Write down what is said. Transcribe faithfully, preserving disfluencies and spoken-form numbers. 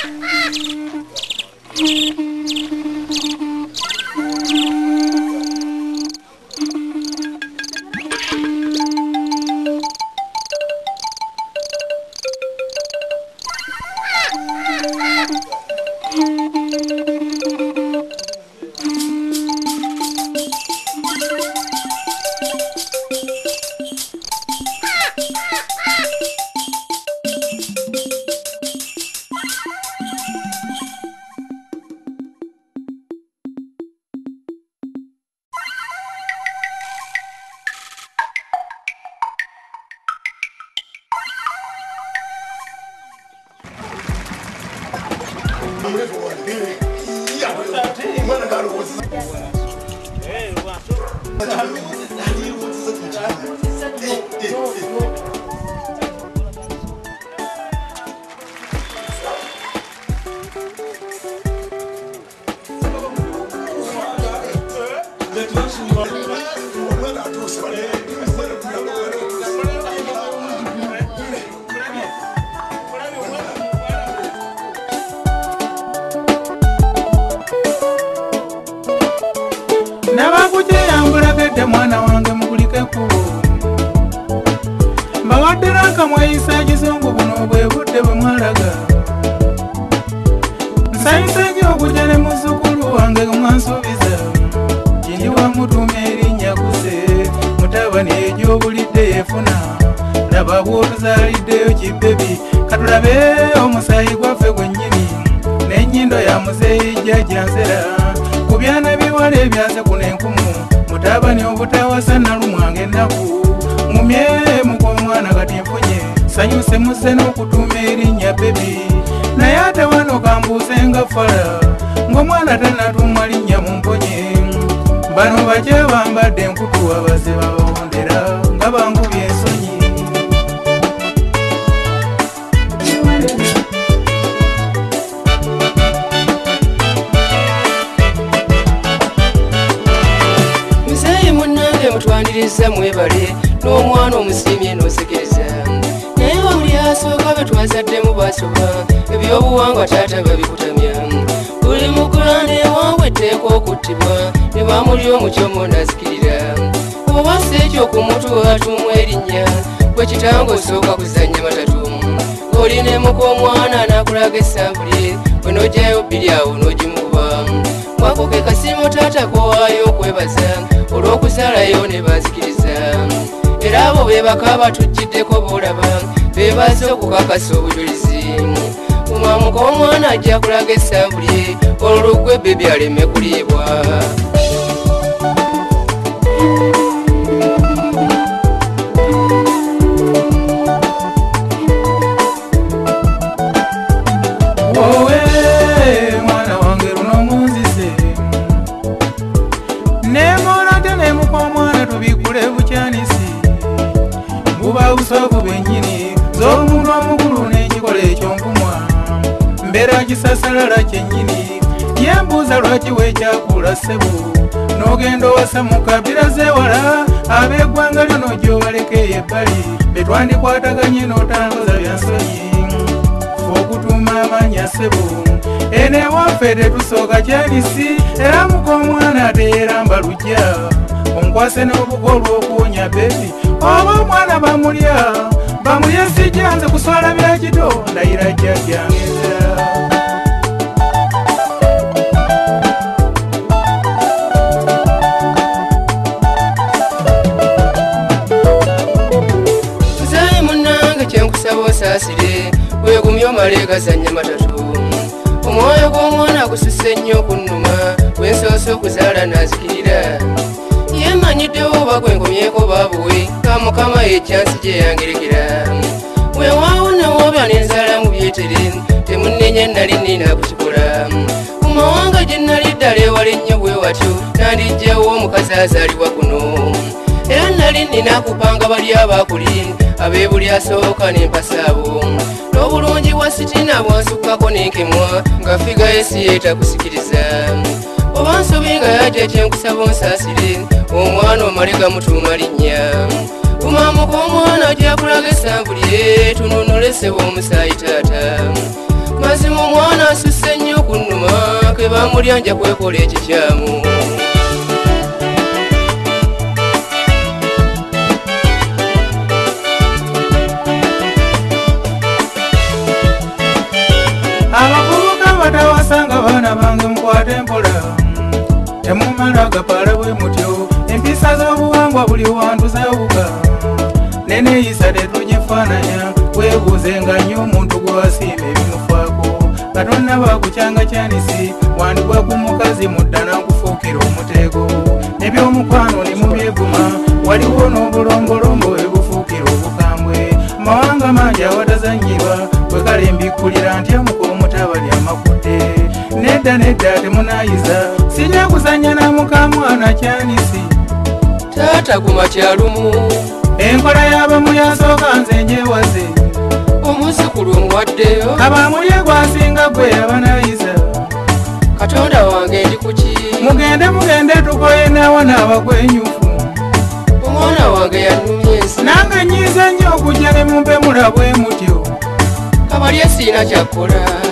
Mwana wange mugulike kubo mbawadderanga mweyisa ekizungu buno bwe budde bwe mwalaga nsayise nnyo okujja ne muzzukulu wange mwansuubiza kindi wamutuuma erinnya kuse mutabani egy'obulidde yeefuna laba bw'otuzaaliddeyo kibebi katulabe omusaayi gwaffe gwennyini n'ennyindo ya muzeeyi jjajja nsera ku byana biwala ebyaze kuno enkumu mutabani obutawasa nalumwange ennaku mumye muk'omwana kati nfunye sanyuse muzze n'okutuuma erinnya bebi naye ate wano kambuuzenga fala ng'omwana tannatuumwa linnya mumponye bano bakye bambadde enkutu abaze babawondera nga bangubye ensonyi mutwaniriza mwebale n'omwana omusiimye n'osekereza naye buli asooka be twazaddemu basoba ebyobuwangwa taata babikutamya buli mukulanda ewaabwe etteeka okuttibwa ne bamuli omukyomo n'azikirira oba si ekyo ku mutu atuumwa erinnya gwe kitango osooka kuzannya matatu olinemuka omwana n'akulaga essambuli bwe n'ogyayo bbiri awo n'ogimukuba mwako ke kasiimo taata kowaayo okwebaza olw'okuzaalayo ne bazikiriza era abo be baka batujjiddeko boolaba beebaze okukakasa obujulizi omwamuka omwana ajja kulaga essambuli olwo bebi aleme kuliibwa busovu bwennyini z'omuntu omukulu n'ekikola eky'onkumwa mbeera kisasalala kyennyini yembuuza lwaki weekyakula ssebo n'ogenda owasa mu kabira zeewala ab'eggwanga lyo n'ogyobaleko ebbali be twandikwataganye n'otambuza byansonyi fe okutuuma amannya ssebo eno ewaffe tetusooka kyanisi era muka omwana teeramba lujja onkwase n'obugo olw'okuwonya bebi oba omwana bamulya bamulya sijja nze kuswala bya kito ndayira jjajjangeza tuzayi munnange kyenkusaba osaasire weegumye omale gazannya matatu omwoyo gw'omwana gususse nnyo okunnuma wensoose okuzaala n'azikirira yemanyiddewo oba gwenkomyeko baabuwe ka mukama ekyansi gye yangerekera weewaawo newoobya n'enzaala mu byetere temunnenya nali nina kukikola ku mawanga gye nali ddala ewala ennyo bwe watyo nandijjawo omukazi azaalibwa kuno era nali nina kupanga bali abaakuli ab'ebuli asooka n'empasaabo n'obulungi bwa sitina bwansukkako n'enkemwa nga figa esi yeetakusikiriza oba nsobi nga yajja kyenkusaba onsaasire omwana omale gamutuuma linnya kumamuka omwana ajja kulaga essambuli ye tununulesebwa omusaayi taata mazima omwana asusse nnyo kunnuma ke bamulya nja kwekola ekikyamu abavubuka batawasanga baana bange mukwate empola temumala gapala bwe mutyo empisa z'obuwangwa buli wantu zebuga neneyisa tetunyefaananya weebuuzenga nnyo omuntu gwe wasiima ebimufaako katonna bakukyanga kyanisi wandibwa ku mukazi mudda n'akufuukira omuteeko ebyomukwano ne mubyeguma waliwo n'obulombolombo ebufuukira obukambwe mawanga mangi awatazanyirwa bwe kale mbikkulira ntya mukomutabali amakudde nedda nedda temunayiza sijja kuzanya na mukamwana kyanisi taata kumakyalumu enkola y'abamu yasooka nze njewaze omuzukulu omuwaddeyo abamulye gwasinga gwe abanayiza katonda wange ndi kuki mugende mugende tukoye nawo n'abagwenyufu omwana wange yannumye ensi nange nyiiza nnyo okujja ne mumpe mulabwe mutyo kabalye siina kyakkola